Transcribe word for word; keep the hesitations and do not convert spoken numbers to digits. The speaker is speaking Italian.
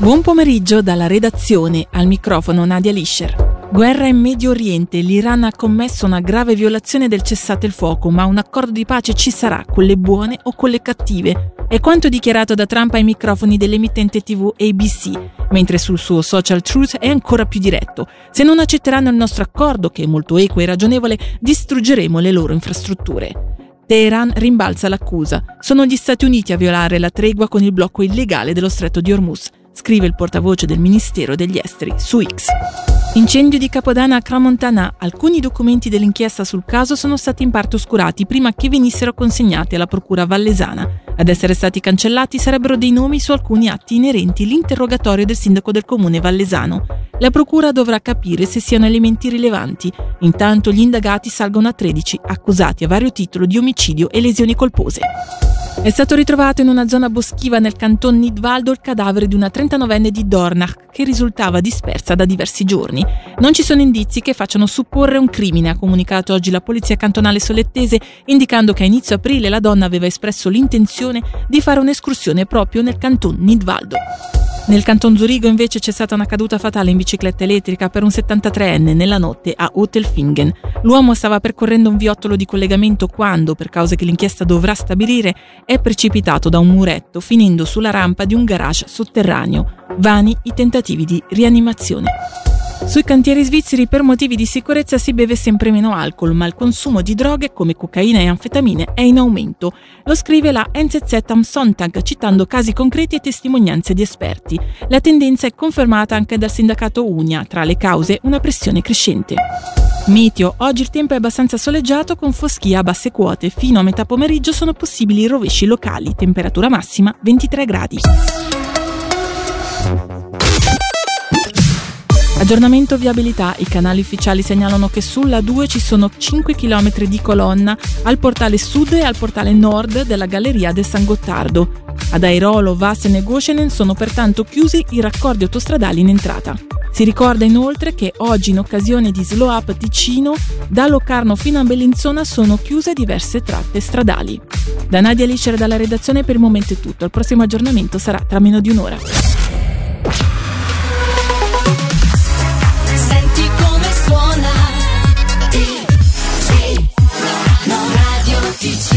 Buon pomeriggio dalla redazione, al microfono Nadia Lischer. Guerra in Medio Oriente, l'Iran ha commesso una grave violazione del cessate il fuoco, ma un accordo di pace ci sarà, con le buone o con le cattive. È quanto dichiarato da Trump ai microfoni dell'emittente tivù A B C, mentre sul suo social Truth è ancora più diretto. Se non accetteranno il nostro accordo, che è molto equo e ragionevole, distruggeremo le loro infrastrutture. Teheran rimbalza l'accusa. Sono gli Stati Uniti a violare la tregua con il blocco illegale dello stretto di Hormuz, scrive il portavoce del Ministero degli Esteri su X. Incendio di Capodanno a Crans-Montana. Alcuni documenti dell'inchiesta sul caso sono stati in parte oscurati prima che venissero consegnati alla procura vallesana. Ad essere stati cancellati sarebbero dei nomi su alcuni atti inerenti all'interrogatorio del sindaco del comune vallesano. La procura dovrà capire se siano elementi rilevanti. Intanto gli indagati salgono a tredici, accusati a vario titolo di omicidio e lesioni colpose. È stato ritrovato in una zona boschiva nel canton Nidwaldo il cadavere di una trentanovenne di Dornach che risultava dispersa da diversi giorni. Non ci sono indizi che facciano supporre un crimine, ha comunicato oggi la polizia cantonale solettese, indicando che a inizio aprile la donna aveva espresso l'intenzione di fare un'escursione proprio nel canton Nidwaldo. Nel canton Zurigo invece c'è stata una caduta fatale in bicicletta elettrica per un settantatreenne nella notte a Hotelfingen. L'uomo stava percorrendo un viottolo di collegamento quando, per cause che l'inchiesta dovrà stabilire, è precipitato da un muretto finendo sulla rampa di un garage sotterraneo. Vani i tentativi di rianimazione. Sui cantieri svizzeri per motivi di sicurezza si beve sempre meno alcol, ma il consumo di droghe come cocaina e anfetamine è in aumento. Lo scrive la N Z Z am Sonntag, citando casi concreti e testimonianze di esperti. La tendenza è confermata anche dal sindacato Unia, tra le cause una pressione crescente. Meteo. Oggi il tempo è abbastanza soleggiato con foschia a basse quote. Fino a metà pomeriggio sono possibili rovesci locali. Temperatura massima ventitré gradi. Aggiornamento viabilità. I canali ufficiali segnalano che sulla due ci sono cinque chilometri di colonna al portale sud e al portale nord della galleria del San Gottardo. Ad Airolo, Vassen e Goschenen sono pertanto chiusi i raccordi autostradali in entrata. Si ricorda inoltre che oggi, in occasione di Slow Up Ticino, da Locarno fino a Bellinzona sono chiuse diverse tratte stradali. Da Nadia Lischer dalla redazione per il momento è tutto. Il prossimo aggiornamento sarà tra meno di un'ora. Senti come suona T G, no radio T G.